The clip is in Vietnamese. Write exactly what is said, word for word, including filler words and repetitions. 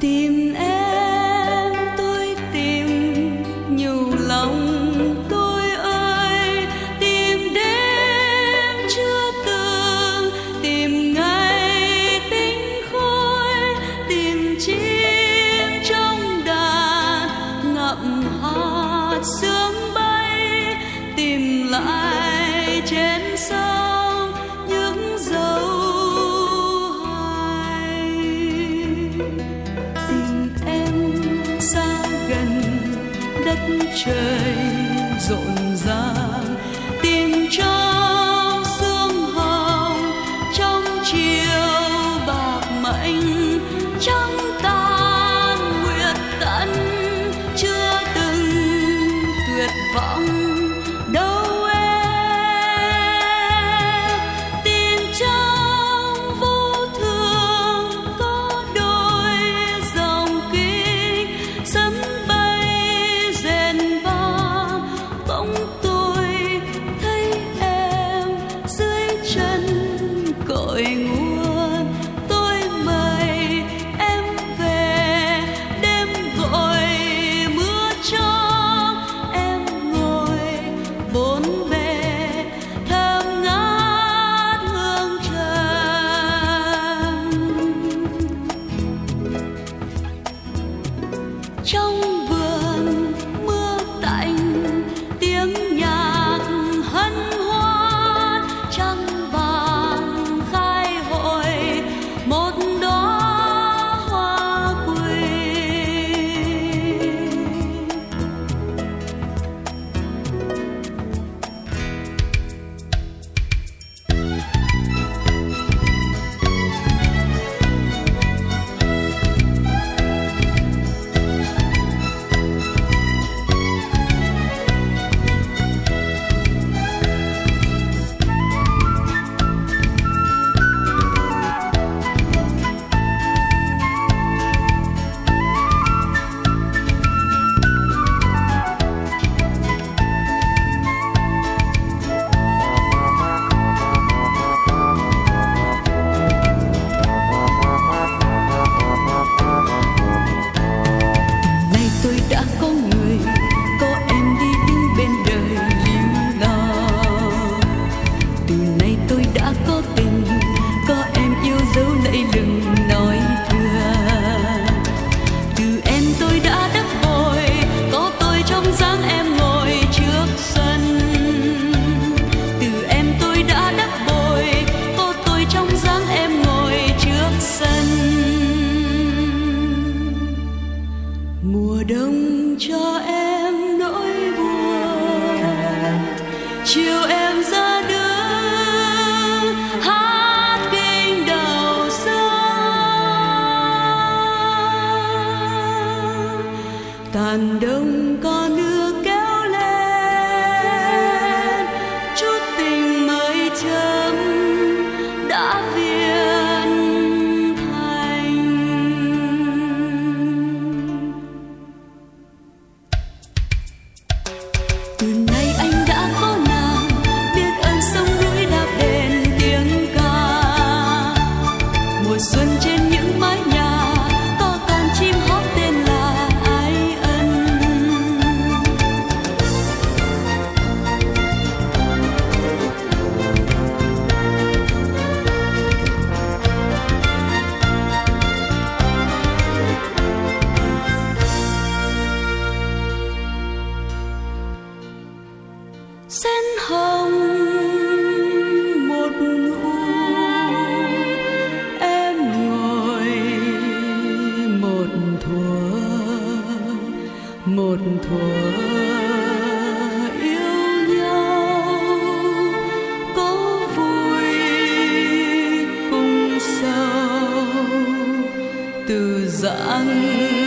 Tìm em tôi tìm nhiều lòng tôi ơi, tìm đêm chưa từng, tìm ngày tinh khôi, tìm chim trong đàn ngậm hạt sương bay, tìm lại trên sông những dấu hài. Tình em xa gần đất trời rộn ràng, tìm trong sương hồng, trong chiều bạc mệnh, trăng tan nguyệt tận, chưa từng tuyệt vọng đâu em. Tìm trong vô thường có đôi dòng kinh sấm bay rền vang, bỗng tôi thấy em dưới chân cội nguồn. Tôi mời em về đêm gọi mưa cho em ngồi bốn bề thơm ngát hương trầm. Trong vườn mưa tạnh tiếng nhạc hân hoan, trăng vàng khai hội một đóa hoa quỳ. Nay tôi đã có người, có em đi đứng bên đời liêu lo. Từ nay tôi đã có tình, có em yêu dấu lẫy lừng nói thưa. Từ em tôi đã đắc bồi, có tôi trong dáng em ngồi trước sân. Từ em tôi đã đắc bồi, có tôi trong dáng em ngồi trước sân. Mùa đông cho em nỗi buồn, chiều em ra đứng hát kinh đầu xuân. Tàn đông con nước kéo lên, chút tình mới chấm đã viên thành. Từ nay anh đã có nàng, biết ơn sông núi đạp đền tiếng ca. Mùa xuân trên những mái nhà, có con chim hót tên là ái ân. Sen hồng một nụ, em ngồi một thuở, một thuở yêu nhau, có vui cùng sầu từ dặn